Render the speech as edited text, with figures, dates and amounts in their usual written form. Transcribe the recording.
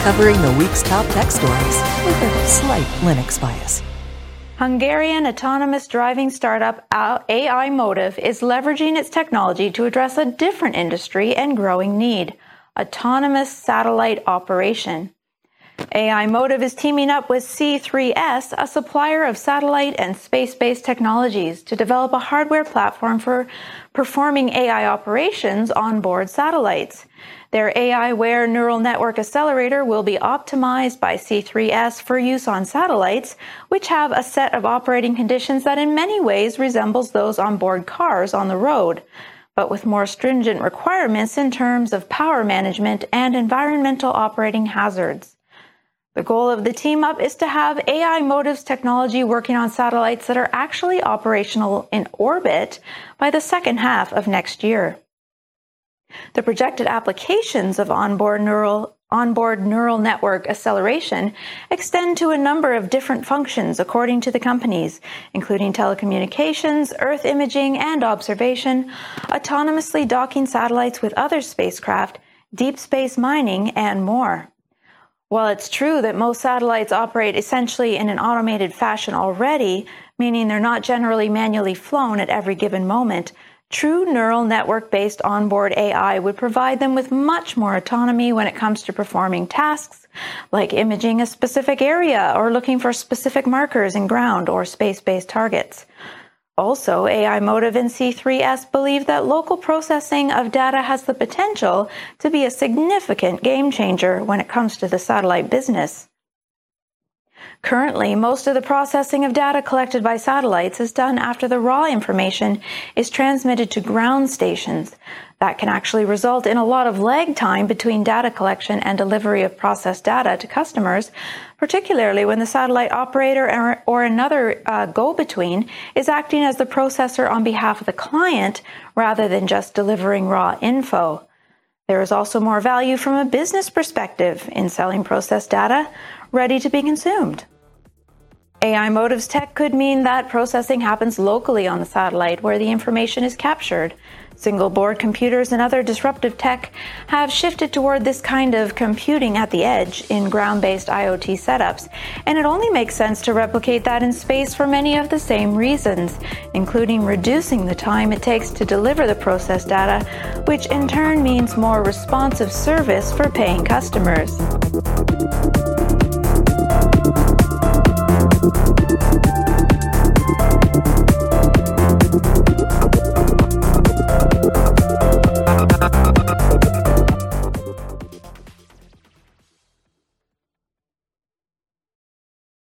covering the week's top tech stories with a slight Linux bias. Hungarian autonomous driving startup AI Motive is leveraging its technology to address a different industry and growing need: autonomous satellite operation. AI Motive is teaming up with C3S, a supplier of satellite and space-based technologies, to develop a hardware platform for performing AI operations on board satellites. Their AI-aware neural network accelerator will be optimized by C3S for use on satellites, which have a set of operating conditions that in many ways resembles those on board cars on the road, but with more stringent requirements in terms of power management and environmental operating hazards. The goal of the team-up is to have AI Motive's technology working on satellites that are actually operational in orbit by the second half of next year. The projected applications of onboard neural network acceleration extend to a number of different functions according to the companies, including telecommunications, Earth imaging and observation, autonomously docking satellites with other spacecraft, deep space mining, and more. While it's true that most satellites operate essentially in an automated fashion already, meaning they're not generally manually flown at every given moment, true neural network-based onboard AI would provide them with much more autonomy when it comes to performing tasks like imaging a specific area or looking for specific markers in ground or space-based targets. Also, AI Motive and C3S believe that local processing of data has the potential to be a significant game changer when it comes to the satellite business. Currently, most of the processing of data collected by satellites is done after the raw information is transmitted to ground stations. That can actually result in a lot of lag time between data collection and delivery of processed data to customers, particularly when the satellite operator or another go-between is acting as the processor on behalf of the client rather than just delivering raw info. There is also more value from a business perspective in selling processed data ready to be consumed. AI Motive's tech could mean that processing happens locally on the satellite where the information is captured. Single-board computers and other disruptive tech have shifted toward this kind of computing at the edge in ground-based IoT setups, and it only makes sense to replicate that in space for many of the same reasons, including reducing the time it takes to deliver the processed data, which in turn means more responsive service for paying customers.